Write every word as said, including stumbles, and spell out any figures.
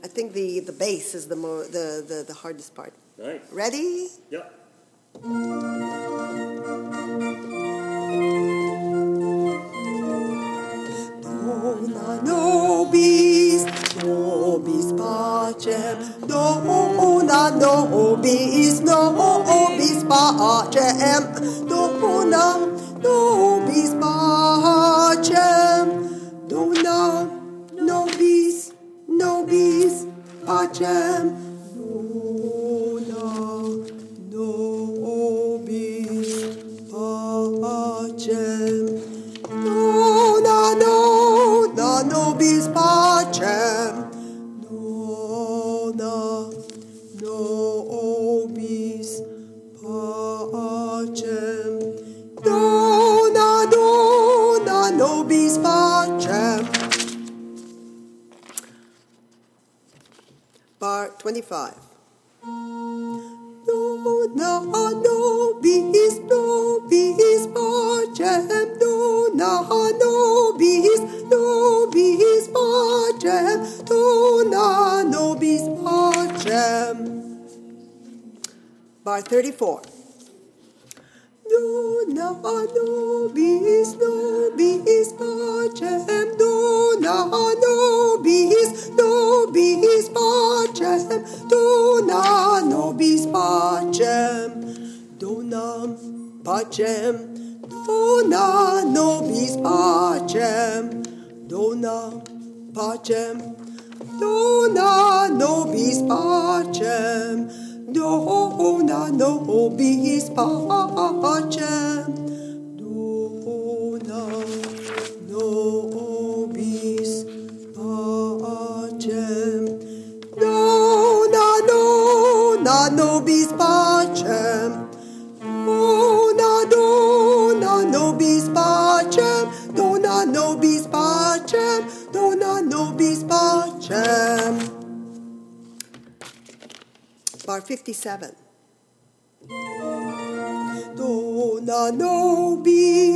I think the, the bass is the, more, the, the, the hardest part. Nice. Ready? Yep. Dona nobis, nobis pacem, Dona nobis, nobis pacem, Dona nobis pacem, Dona nobis, nobis pacem, Dona nobis pacem. Dona, dona nobis pacem, dona nobis pacem, dona, dona nobis pacem. Bar twenty-five. Dona nobis, nobis pacem, Dona nobis, nobis pacem, Dona nobis pacem. Bar thirty-four. Dona nobis, nobis pacem, Dona nobis, nobis pacem, Dona nobis pacem, Dona pacem, Dona nobis pacem, Dona pacem, Dona nobis pacem, Dona nobis pacem, Dona nobis pacem, Dona, dona nobis pacem, Dona, dona nobis pacem, Dona nobis pacem, Dona nobis pacem. Bar fifty-seven. Dona nobis,